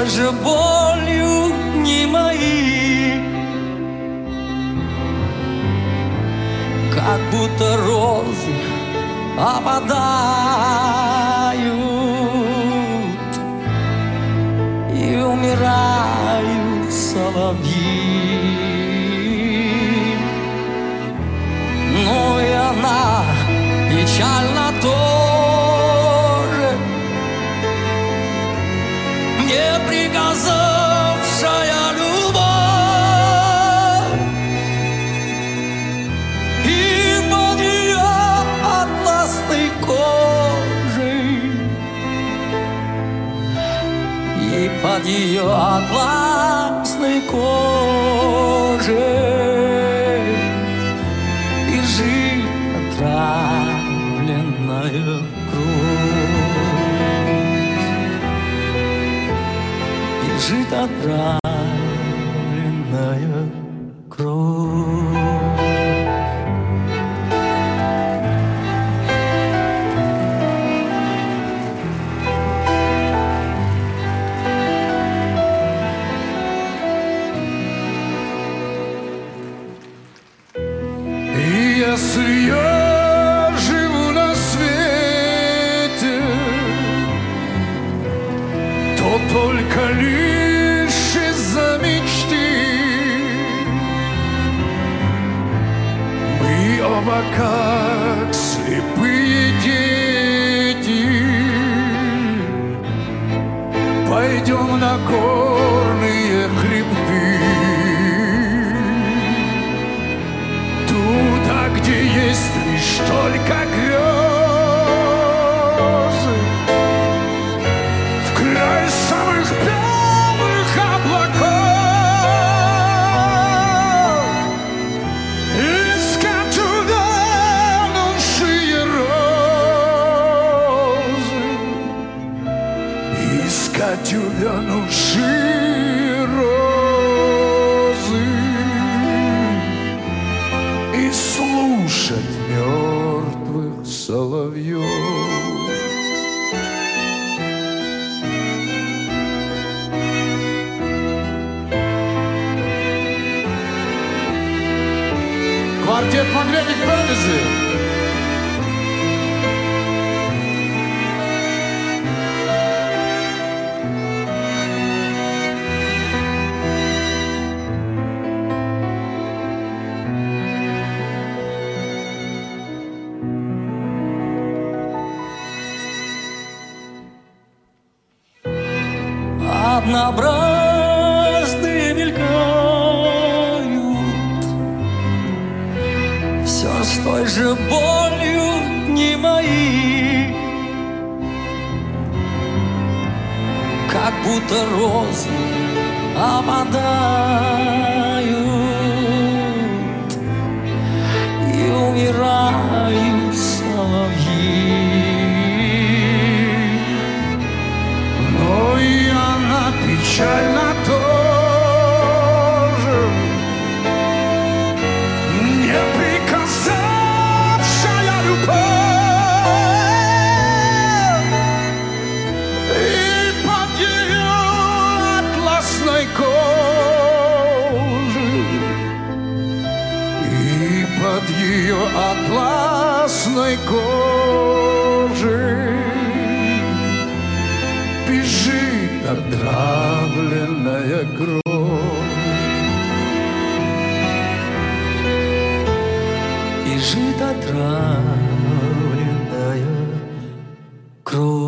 той же болью не мои, как будто розы опадают и умирают соловьи. Ну и она печально тоже, мне приказавшая любовь, и под ее атласной кожей, и под ее атласной кожей бежит отравленная кровь, бежит отравленная кровь. Если я живу на свете, то только лишь из-за мечты. Мы оба как слепые дети пойдем на горные хребты, туда, где есть лишь только грезы, в край самых белых облаков, искать увянувшие розы, искать увянувшие розы и слушать мертвых соловьев. Квартет Magnetic Fantasy. Однообразные мелькают, все с той же болью не мои, как будто розы опадают и умирают соловьи. Но и она печально тоже, не приказавшая любовь, и под ее атласной кожей, и под ее атласной кожей бежит отравленная кровь, бежит отравленная кровь.